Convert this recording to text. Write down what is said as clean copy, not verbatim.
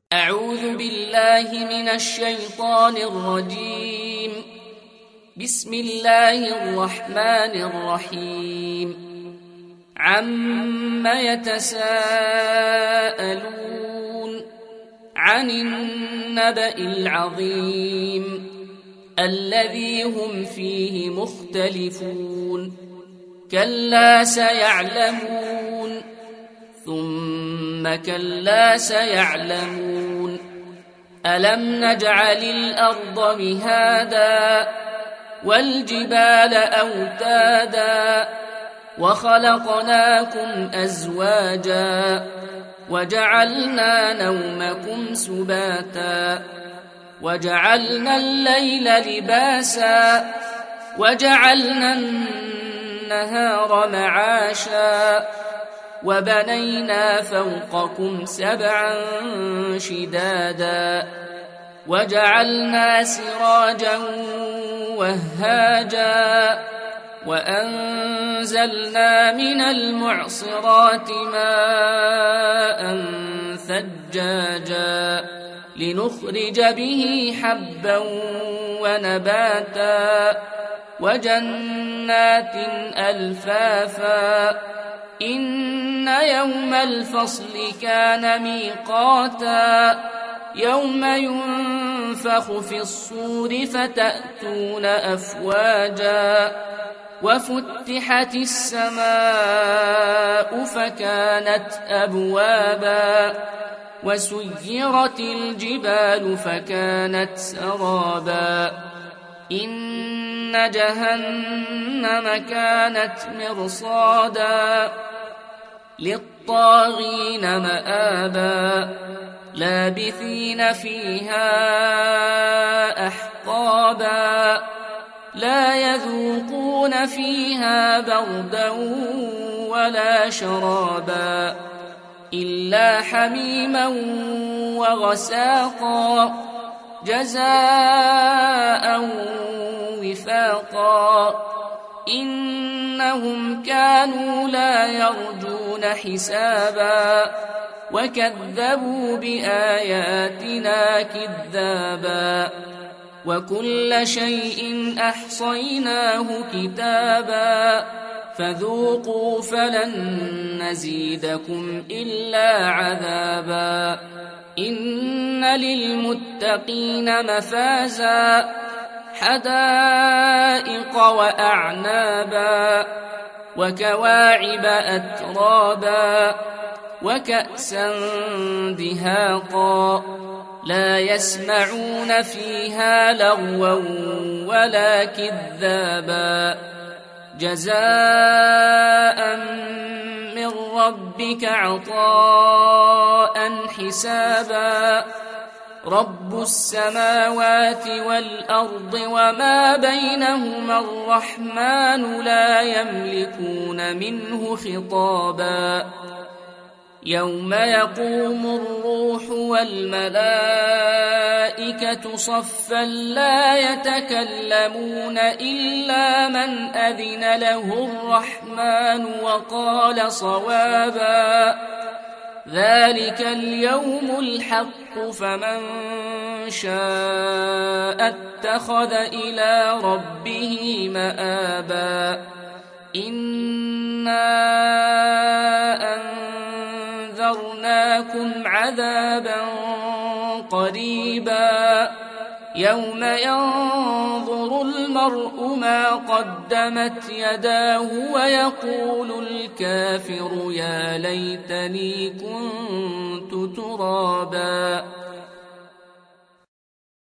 أعوذ بالله من الشيطان الرجيم. بسم الله الرحمن الرحيم. عم يتساءلون عن النبأ العظيم الذي هم فيه مختلفون. كلا سيعلمون ثم كلا سيعلمون. ألم نجعل الأرض مهادا والجبال أوتادا وخلقناكم أزواجا وجعلنا نومكم سباتا وجعلنا الليل لباسا وجعلنا النهار معاشا وبنينا فوقكم سبعا شدادا وجعلنا سراجا وهاجا وأنزلنا من المعصرات ماء ثجاجا لنخرج به حبا ونباتا وجنات ألفافا. إن يوم الفصل كان ميقاتا يوم ينفخ في الصور فتأتون أفواجا وفتحت السماء فكانت أبوابا وسيرت الجبال فكانت سرابا. إن جهنم كانت مرصادا للطاغين مآبا لابثين فيها أحقابا لا يذوقون فيها بردا ولا شرابا إلا حميما وغساقا جزاء وفاقا. إنهم كانوا لا يرجون حسابا وكذبوا بآياتنا كذابا وكل شيء أحصيناه كتابا فذوقوا فلن نزيدكم إلا عذابا. إن للمتقين مفازا حدائق وأعنابا وكواعب أترابا وكأسا دهاقا لا يسمعون فيها لغوا ولا كذابا جزاء من ربك عطاء حسابا. رب السماوات والأرض وما بينهما الرحمن لا يملكون منه خطابا. يوم يقوم الروح والملائكة صفا لا يتكلمون إلا من أذن له الرحمن وقال صوابا. ذلك اليوم الحق فمن شاء اتخذ إلى ربه مآبا. إنا أنذرناكم عذابا قريبا يوم ينظر المرء ما قدمت يداه ويقول الكافر يا ليتني كنت ترابا.